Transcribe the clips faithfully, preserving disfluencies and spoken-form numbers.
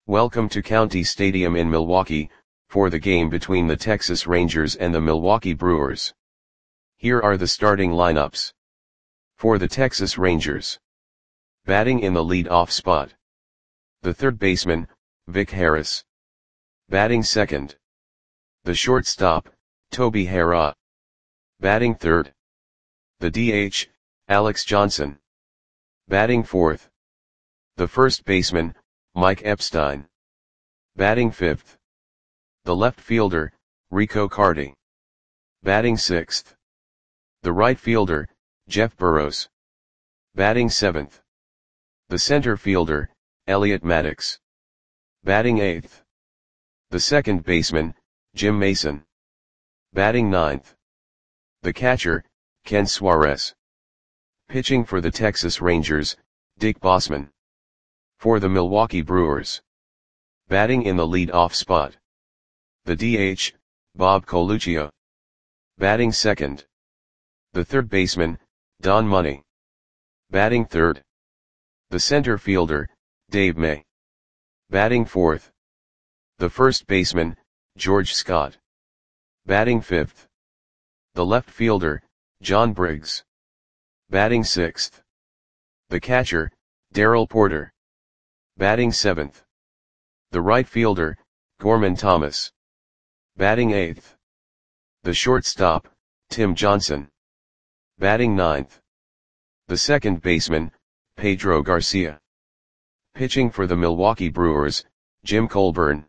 Welcome to County Stadium in Milwaukee, for the game between the Texas Rangers and the Milwaukee Brewers. Here are the starting lineups. For the Texas Rangers. Batting in the lead-off spot. The third baseman, Vic Harris. Batting second. The shortstop, Toby Harrah. Batting third. The D H, Alex Johnson. Batting fourth. The first baseman, Mike Epstein. Batting fifth. The left fielder, Rico Carty. Batting sixth. The right fielder, Jeff Burroughs. Batting seventh. The center fielder, Elliot Maddox. Batting eighth. The second baseman, Jim Mason. Batting ninth. The catcher, Ken Suarez. Pitching for the Texas Rangers, Dick Bossman. For the Milwaukee Brewers. Batting in the lead-off spot. The D H, Bob Coluccio. Batting second. The third baseman, Don Money. Batting third. The center fielder, Dave May. Batting fourth. The first baseman, George Scott. Batting fifth. The left fielder, John Briggs. Batting sixth. The catcher, Darrell Porter. Batting seventh. The right fielder, Gorman Thomas. Batting eighth. The shortstop, Tim Johnson. Batting ninth. The second baseman, Pedro Garcia. Pitching for the Milwaukee Brewers, Jim Colburn.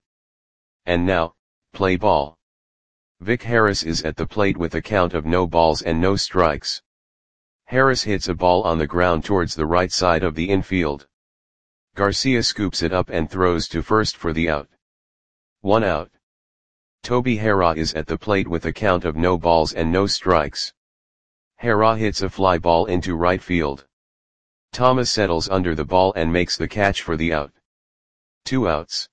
And now, play ball. Vic Harris is at the plate with a count of no balls and no strikes. Harris hits a ball on the ground towards the right side of the infield. Garcia scoops it up and throws to first for the out. One out. Toby Harrah is at the plate with a count of no balls and no strikes. Harrah hits a fly ball into right field. Thomas settles under the ball and makes the catch for the out. Two outs.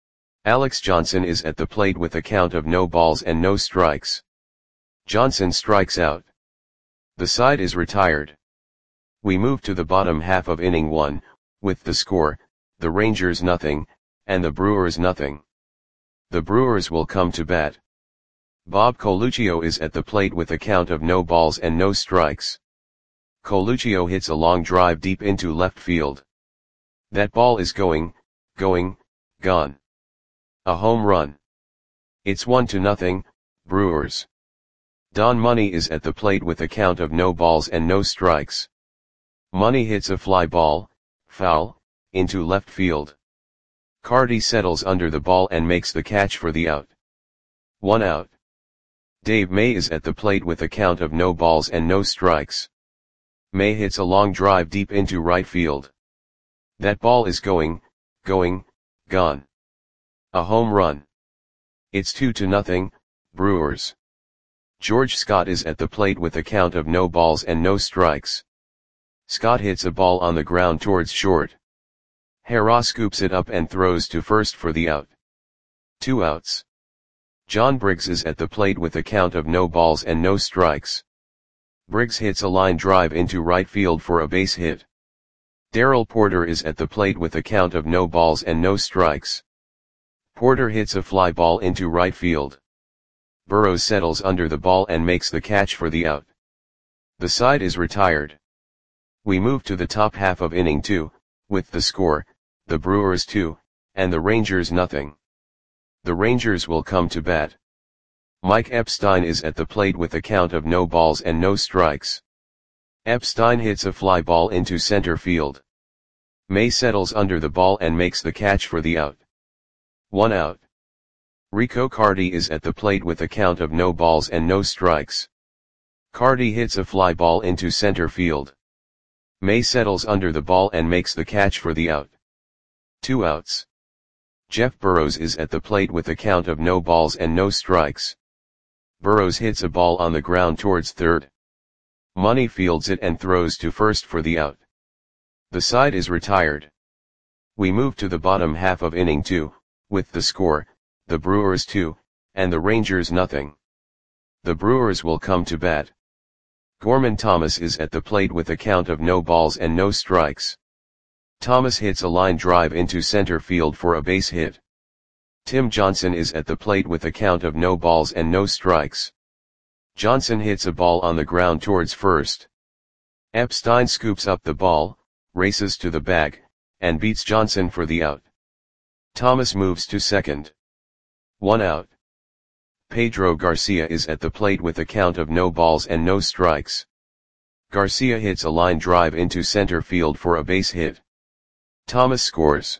Alex Johnson is at the plate with a count of no balls and no strikes. Johnson strikes out. The side is retired. We move to the bottom half of inning one, with the score, the Rangers nothing, and the Brewers nothing. The Brewers will come to bat. Bob Coluccio is at the plate with a count of no balls and no strikes. Coluccio hits a long drive deep into left field. That ball is going, going, gone. A home run. It's one to nothing, Brewers. Don Money is at the plate with a count of no balls and no strikes. Money hits a fly ball, foul, into left field. Carty settles under the ball and makes the catch for the out. One out. Dave May is at the plate with a count of no balls and no strikes. May hits a long drive deep into right field. That ball is going, going, gone. A home run. It's two to nothing, Brewers. George Scott is at the plate with a count of no balls and no strikes. Scott hits a ball on the ground towards short. Harrah scoops it up and throws to first for the out. Two outs. John Briggs is at the plate with a count of no balls and no strikes. Briggs hits a line drive into right field for a base hit. Darrell Porter is at the plate with a count of no balls and no strikes. Porter hits a fly ball into right field. Burroughs settles under the ball and makes the catch for the out. The side is retired. We move to the top half of inning two, with the score, the Brewers two, and the Rangers nothing. The Rangers will come to bat. Mike Epstein is at the plate with a count of no balls and no strikes. Epstein hits a fly ball into center field. May settles under the ball and makes the catch for the out. One out. Rico Carty is at the plate with a count of no balls and no strikes. Carty hits a fly ball into center field. May settles under the ball and makes the catch for the out. Two outs. Jeff Burroughs is at the plate with a count of no balls and no strikes. Burroughs hits a ball on the ground towards third. Money fields it and throws to first for the out. The side is retired. We move to the bottom half of inning two, with the score, the Brewers two, and the Rangers nothing. The Brewers will come to bat. Gorman Thomas is at the plate with a count of no balls and no strikes. Thomas hits a line drive into center field for a base hit. Tim Johnson is at the plate with a count of no balls and no strikes. Johnson hits a ball on the ground towards first. Epstein scoops up the ball, races to the bag, and beats Johnson for the out. Thomas moves to second. One out. Pedro Garcia is at the plate with a count of no balls and no strikes. Garcia hits a line drive into center field for a base hit. Thomas scores.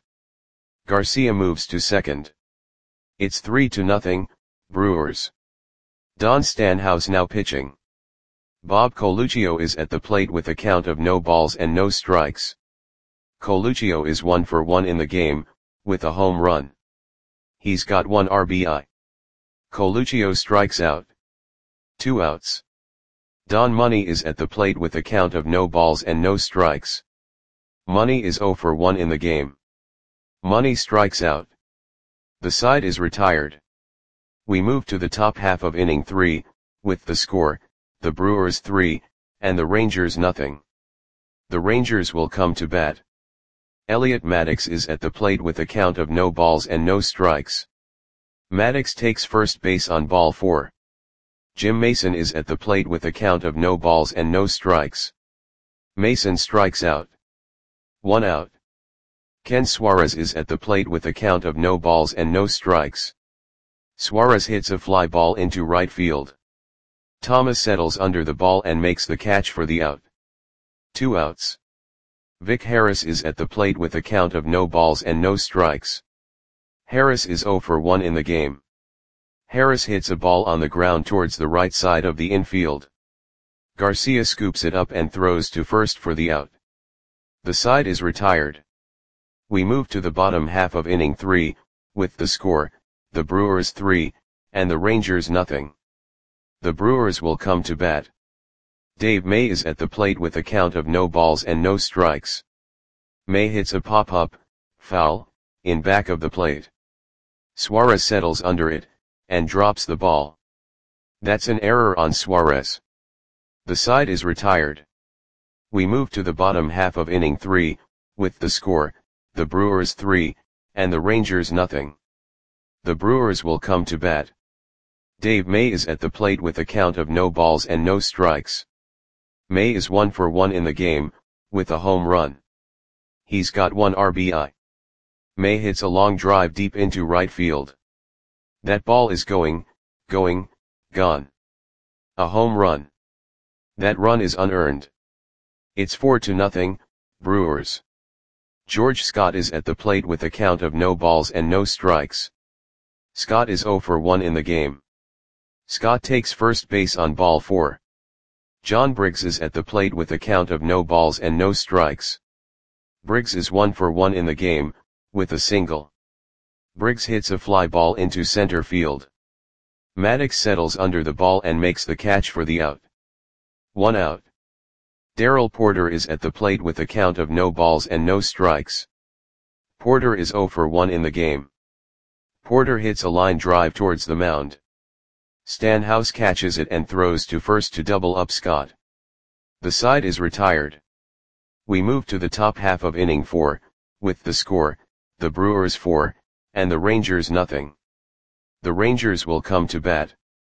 Garcia moves to second. It's three to nothing, Brewers. Don Stanhouse now pitching. Bob Coluccio is at the plate with a count of no balls and no strikes. Coluccio is one for one in the game, with a home run. He's got one R B I. Coluccio strikes out. Two outs. Don Money is at the plate with a count of no balls and no strikes. Money is zero for one in the game. Money strikes out. The side is retired. We move to the top half of inning three, with the score, the Brewers three, and the Rangers nothing. The Rangers will come to bat. Elliot Maddox is at the plate with a count of no balls and no strikes. Maddox takes first base on ball four. Jim Mason is at the plate with a count of no balls and no strikes. Mason strikes out. One out. Ken Suarez is at the plate with a count of no balls and no strikes. Suarez hits a fly ball into right field. Thomas settles under the ball and makes the catch for the out. Two outs. Vic Harris is at the plate with a count of no balls and no strikes. Harris is zero for one in the game. Harris hits a ball on the ground towards the right side of the infield. Garcia scoops it up and throws to first for the out. The side is retired. We move to the bottom half of inning three, with the score, the Brewers three, and the Rangers nothing. The Brewers will come to bat. Dave May is at the plate with a count of no balls and no strikes. May hits a pop-up, foul, in back of the plate. Suarez settles under it, and drops the ball. That's an error on Suarez. The side is retired. We move to the bottom half of inning three, with the score, the Brewers three, and the Rangers nothing. The Brewers will come to bat. Dave May is at the plate with a count of no balls and no strikes. May is one for one in the game, with a home run. He's got one R B I. May hits a long drive deep into right field. That ball is going, going, gone. A home run. That run is unearned. It's four to nothing, Brewers. George Scott is at the plate with a count of no balls and no strikes. Scott is zero for one in the game. Scott takes first base on ball four. John Briggs is at the plate with a count of no balls and no strikes. Briggs is one for one in the game, with a single. Briggs hits a fly ball into center field. Maddox settles under the ball and makes the catch for the out. One out. Darrell Porter is at the plate with a count of no balls and no strikes. Porter is zero for one in the game. Porter hits a line drive towards the mound. Stanhouse catches it and throws to first to double up Scott. The side is retired. We move to the top half of inning four, with the score, the Brewers four, and the Rangers nothing. The Rangers will come to bat.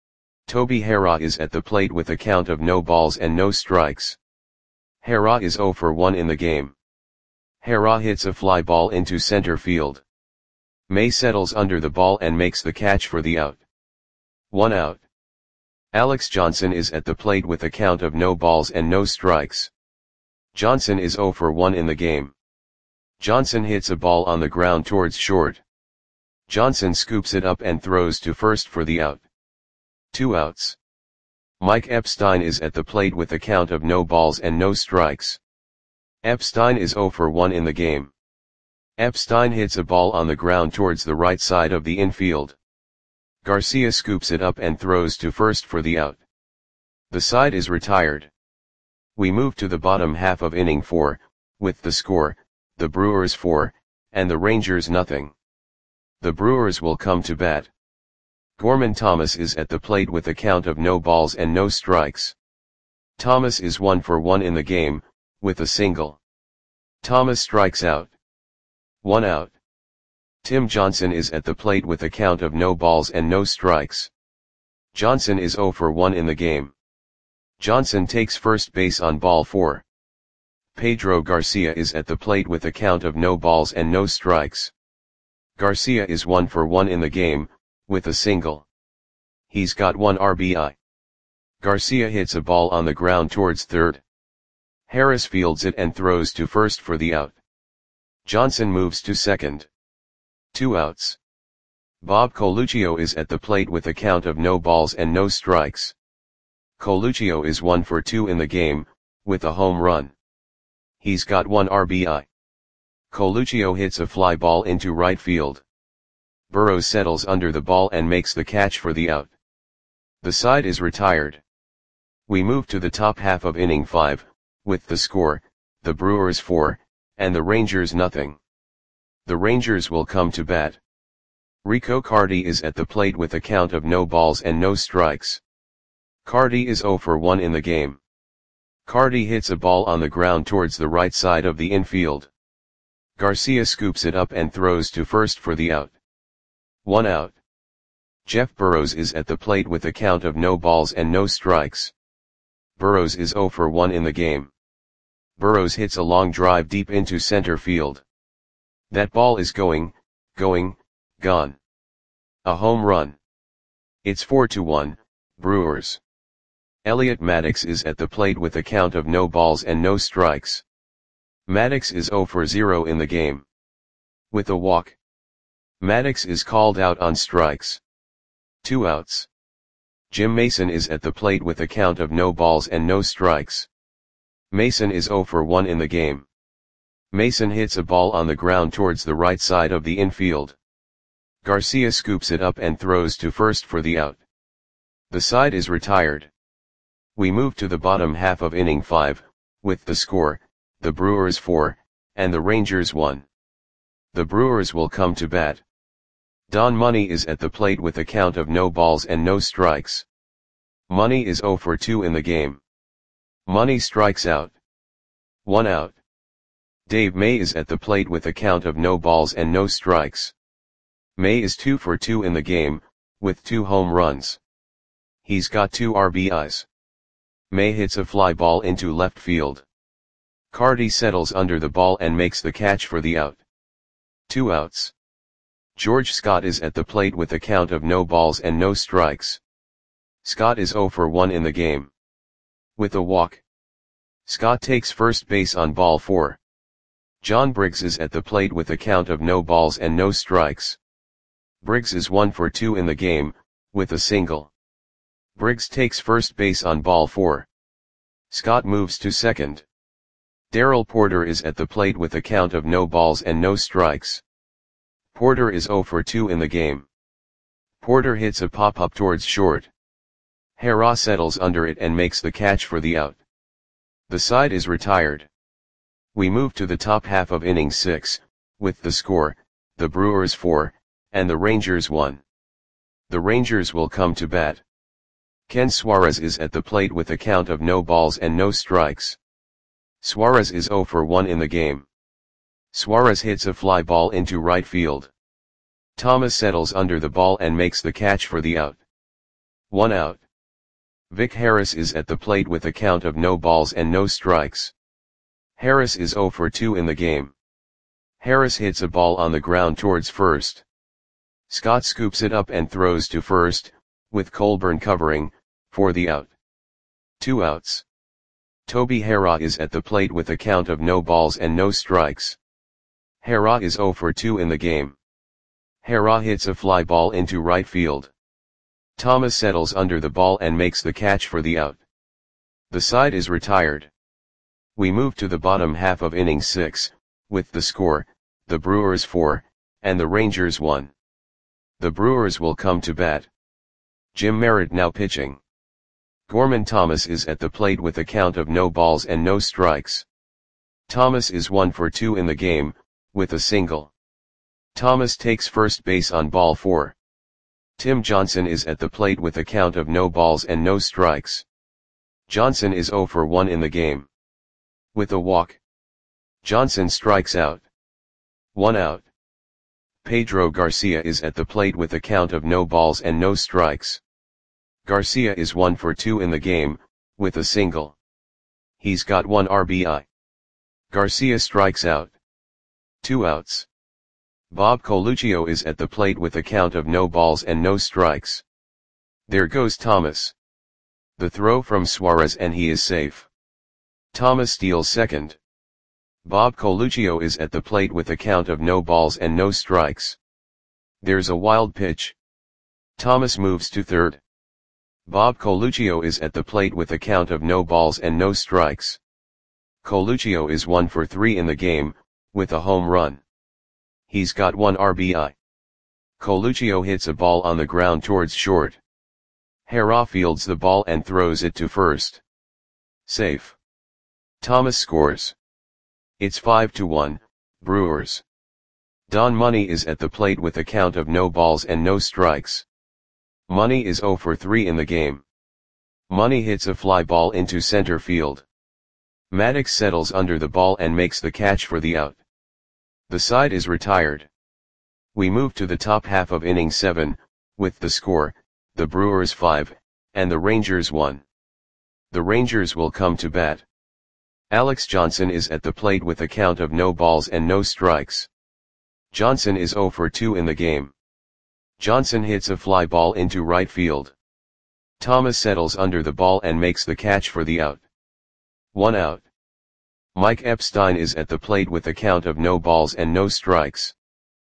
Toby Harrah is at the plate with a count of no balls and no strikes. Harrah is zero for one in the game. Harrah hits a fly ball into center field. May settles under the ball and makes the catch for the out. One out. Alex Johnson is at the plate with a count of no balls and no strikes. Johnson is zero for one in the game. Johnson hits a ball on the ground towards short. Johnson scoops it up and throws to first for the out. Two outs. Mike Epstein is at the plate with a count of no balls and no strikes. Epstein is zero for one in the game. Epstein hits a ball on the ground towards the right side of the infield. Garcia scoops it up and throws to first for the out. The side is retired. We move to the bottom half of inning four, with the score, the Brewers four, and the Rangers nothing. The Brewers will come to bat. Gorman Thomas is at the plate with a count of no balls and no strikes. Thomas is one for one in the game, with a single. Thomas strikes out. One out. Tim Johnson is at the plate with a count of no balls and no strikes. Johnson is oh for one in the game. Johnson takes first base on ball four. Pedro Garcia is at the plate with a count of no balls and no strikes. Garcia is one for one in the game, with a single. He's got one R B I. Garcia hits a ball on the ground towards third. Harris fields it and throws to first for the out. Johnson moves to second. Two outs. Bob Coluccio is at the plate with a count of no balls and no strikes. Coluccio is one for two in the game, with a home run. He's got one R B I. Coluccio hits a fly ball into right field. Burrows settles under the ball and makes the catch for the out. The side is retired. We move to the top half of inning five, with the score, the Brewers four, and the Rangers nothing. The Rangers will come to bat. Rico Carty is at the plate with a count of no balls and no strikes. Carty is oh for one in the game. Carty hits a ball on the ground towards the right side of the infield. Garcia scoops it up and throws to first for the out. One out. Jeff Burrows is at the plate with a count of no balls and no strikes. Burrows is oh for one in the game. Burrows hits a long drive deep into center field. That ball is going, going, gone. A home run. It's four to one, Brewers. Elliot Maddox is at the plate with a count of no balls and no strikes. Maddox is oh for zero in the game. With a walk. Maddox is called out on strikes. Two outs. Jim Mason is at the plate with a count of no balls and no strikes. Mason is oh for one in the game. Mason hits a ball on the ground towards the right side of the infield. Garcia scoops it up and throws to first for the out. The side is retired. We move to the bottom half of inning five, with the score, the Brewers four, and the Rangers one. The Brewers will come to bat. Don Money is at the plate with a count of no balls and no strikes. Money is oh for two in the game. Money strikes out. One out. Dave May is at the plate with a count of no balls and no strikes. May is two for two in the game, with two home runs. He's got two R B Is. May hits a fly ball into left field. Carty settles under the ball and makes the catch for the out. Two outs. George Scott is at the plate with a count of no balls and no strikes. Scott is oh for one in the game. With a walk. Scott takes first base on ball four. John Briggs is at the plate with a count of no balls and no strikes. Briggs is one for two in the game, with a single. Briggs takes first base on ball four. Scott moves to second. Darrell Porter is at the plate with a count of no balls and no strikes. Porter is oh for two in the game. Porter hits a pop-up towards short. Hera settles under it and makes the catch for the out. The side is retired. We move to the top half of inning six, with the score, the Brewers four, and the Rangers one. The Rangers will come to bat. Ken Suarez is at the plate with a count of no balls and no strikes. Suarez is oh for one in the game. Suarez hits a fly ball into right field. Thomas settles under the ball and makes the catch for the out. One out. Vic Harris is at the plate with a count of no balls and no strikes. Harris is oh for two in the game. Harris hits a ball on the ground towards first. Scott scoops it up and throws to first, with Colburn covering, for the out. Two outs. Toby Hera is at the plate with a count of no balls and no strikes. Hera is oh for two in the game. Hera hits a fly ball into right field. Thomas settles under the ball and makes the catch for the out. The side is retired. We move to the bottom half of inning six, with the score, the Brewers four, and the Rangers one. The Brewers will come to bat. Jim Merritt now pitching. Gorman Thomas is at the plate with a count of no balls and no strikes. Thomas is one for two in the game, with a single. Thomas takes first base on ball four. Tim Johnson is at the plate with a count of no balls and no strikes. Johnson is oh for one in the game. With a walk. Johnson strikes out. One out. Pedro Garcia is at the plate with a count of no balls and no strikes. Garcia is one for two in the game, with a single. He's got one R B I. Garcia strikes out. Two outs. Bob Coluccio is at the plate with a count of no balls and no strikes. There goes Thomas. The throw from Suarez and he is safe. Thomas steals second. Bob Coluccio is at the plate with a count of no balls and no strikes. There's a wild pitch. Thomas moves to third. Bob Coluccio is at the plate with a count of no balls and no strikes. Coluccio is one for three in the game, with a home run. He's got one R B I. Coluccio hits a ball on the ground towards short. Herrera fields the ball and throws it to first. Safe. Thomas scores. It's five to one, Brewers. Don Money is at the plate with a count of no balls and no strikes. Money is zero for three in the game. Money hits a fly ball into center field. Maddox settles under the ball and makes the catch for the out. The side is retired. We move to the top half of inning seven, with the score, the Brewers five, and the Rangers one. The Rangers will come to bat. Alex Johnson is at the plate with a count of no balls and no strikes. Johnson is zero for two in the game. Johnson hits a fly ball into right field. Thomas settles under the ball and makes the catch for the out. One out. Mike Epstein is at the plate with a count of no balls and no strikes.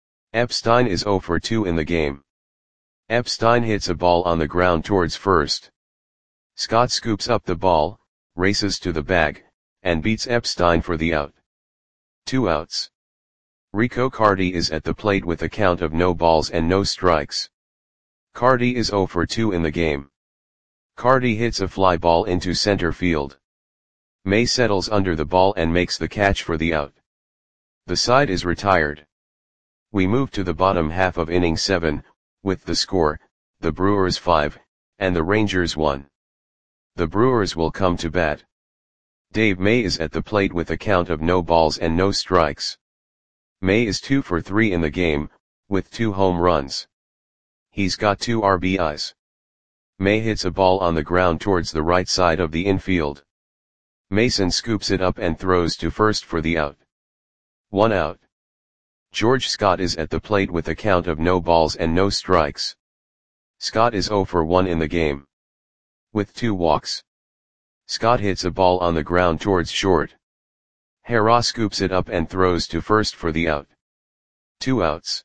Epstein is zero for two in the game. Epstein hits a ball on the ground towards first. Scott scoops up the ball, races to the bag, and beats Epstein for the out. Two outs. Rico Carty is at the plate with a count of no balls and no strikes. Carty is zero for two in the game. Carty hits a fly ball into center field. May settles under the ball and makes the catch for the out. The side is retired. We move to the bottom half of inning seven, with the score, the Brewers five, and the Rangers one. The Brewers will come to bat. Dave May is at the plate with a count of no balls and no strikes. May is two for three in the game, with two home runs. He's got two R B Is. May hits a ball on the ground towards the right side of the infield. Mason scoops it up and throws to first for the out. One out. George Scott is at the plate with a count of no balls and no strikes. Scott is zero for one in the game. With two walks. Scott hits a ball on the ground towards short. Herrera scoops it up and throws to first for the out. Two outs.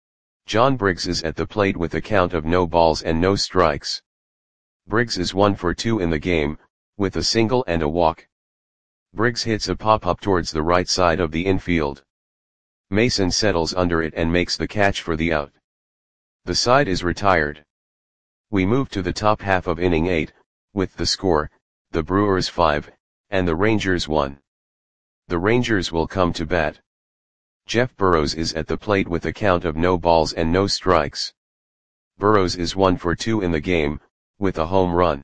John Briggs is at the plate with a count of no balls and no strikes. Briggs is one for two in the game, with a single and a walk. Briggs hits a pop-up towards the right side of the infield. Mason settles under it and makes the catch for the out. The side is retired. We move to the top half of inning eight, with the score, the Brewers five, and the Rangers one. The Rangers will come to bat. Jeff Burrows is at the plate with a count of no balls and no strikes. Burrows is one for two in the game, with a home run.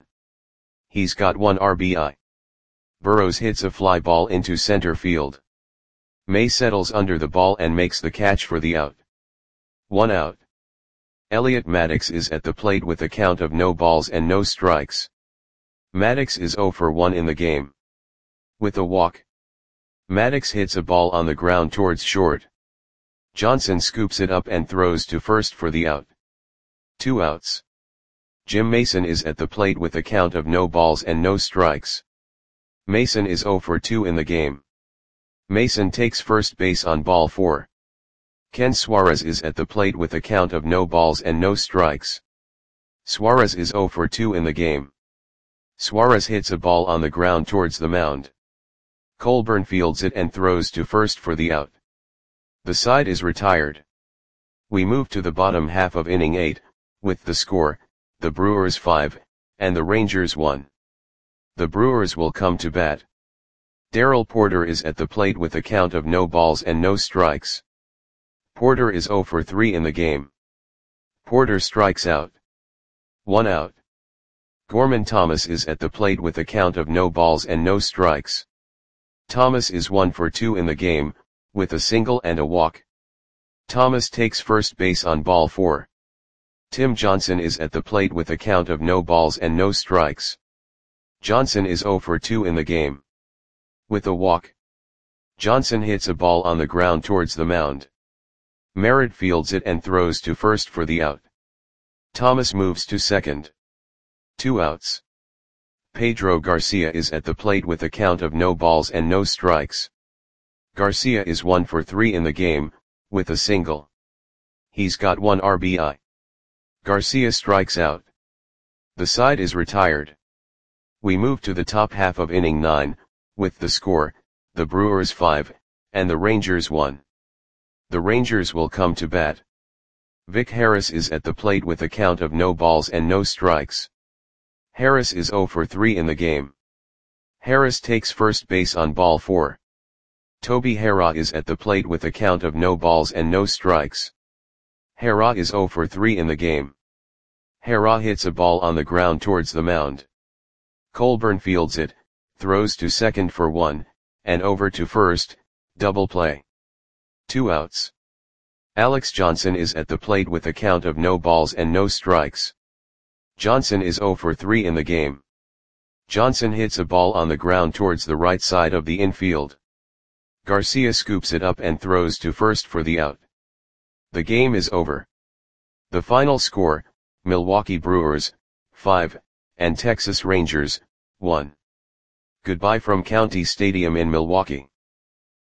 He's got one R B I. Burrows hits a fly ball into center field. May settles under the ball and makes the catch for the out. One out. Elliot Maddox is at the plate with a count of no balls and no strikes. Maddox is zero for one in the game. With a walk. Maddox hits a ball on the ground towards short. Johnson scoops it up and throws to first for the out. Two outs. Jim Mason is at the plate with a count of no balls and no strikes. Mason is zero for two in the game. Mason takes first base on ball four. Ken Suarez is at the plate with a count of no balls and no strikes. Suarez is zero for two in the game. Suarez hits a ball on the ground towards the mound. Colburn fields it and throws to first for the out. The side is retired. We move to the bottom half of inning eight, with the score, the Brewers five, and the Rangers one. The Brewers will come to bat. Darrell Porter is at the plate with a count of no balls and no strikes. Porter is zero for three in the game. Porter strikes out. One out. Gorman Thomas is at the plate with a count of no balls and no strikes. Thomas is one for two in the game, with a single and a walk. Thomas takes first base on ball four. Tim Johnson is at the plate with a count of no balls and no strikes. Johnson is zero for two in the game. With a walk, Johnson hits a ball on the ground towards the mound. Merritt fields it and throws to first for the out. Thomas moves to second. Two outs. Pedro Garcia is at the plate with a count of no balls and no strikes. Garcia is one for three in the game, with a single. He's got one R B I. Garcia strikes out. The side is retired. We move to the top half of inning nine, with the score, the Brewers five, and the Rangers one. The Rangers will come to bat. Vic Harris is at the plate with a count of no balls and no strikes. Harris is zero for three in the game. Harris takes first base on ball four. Toby Harrah is at the plate with a count of no balls and no strikes. Harrah is zero for three in the game. Harrah hits a ball on the ground towards the mound. Colburn fields it, throws to second for one, and over to first, double play. Two outs. Alex Johnson is at the plate with a count of no balls and no strikes. Johnson is zero for three in the game. Johnson hits a ball on the ground towards the right side of the infield. Garcia scoops it up and throws to first for the out. The game is over. The final score, Milwaukee Brewers, five, and Texas Rangers, one. Goodbye from County Stadium in Milwaukee.